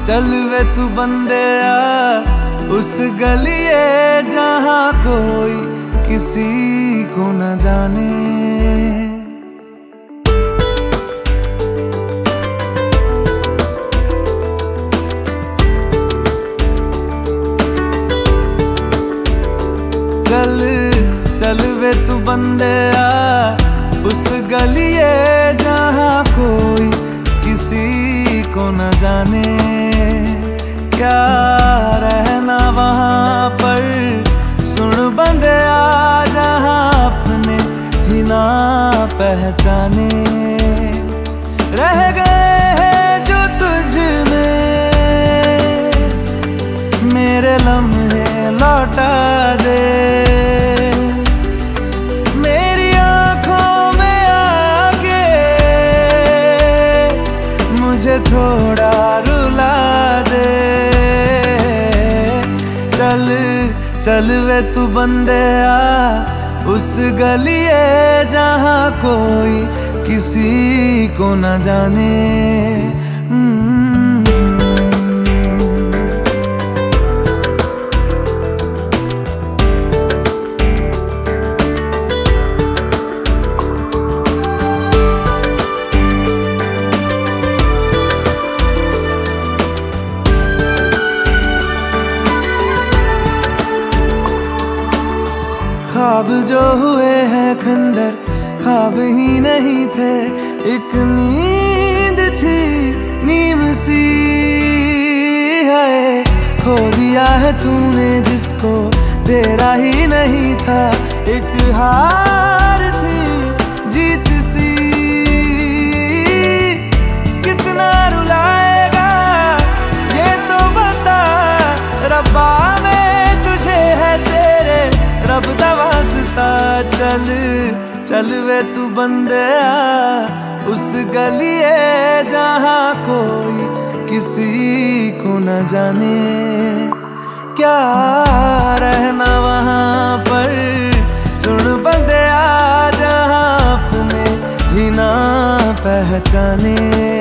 चल वे तू बंदे उस गलिए जहाँ कोई किसी को न जाने। चल चल वे तू बंदे उस गलिए जहाँ कोई किसी को न जाने। क्या रहना वहाँ पर सुन बंदे जहाँ अपने ही ना पहचाने। रह गए हैं जो तुझ में मेरे लम्हे लौटा दे। मेरी आंखों में आके मुझे थोड़ा रुला दे। चल चल वे तू बंदे उस गलिए जहाँ कोई किसी को न जाने। ख्वाब जो हुए हैं खंडर ख्वाब ही नहीं थे, एक नींद थी नीम सी है। खो दिया है तूने जिसको तेरा ही नहीं था, एक हार थी जीत सी। कितना रुलाएगा ये तो बता रब्बा, में तुझे है तेरे रब दा वास्ता। चल चल वे तू बंदे उस गलिए जहाँ कोई किसी को न जाने। क्या रहना वहाँ पर सुन बंदे जहाँ अपने ही ना पहचाने।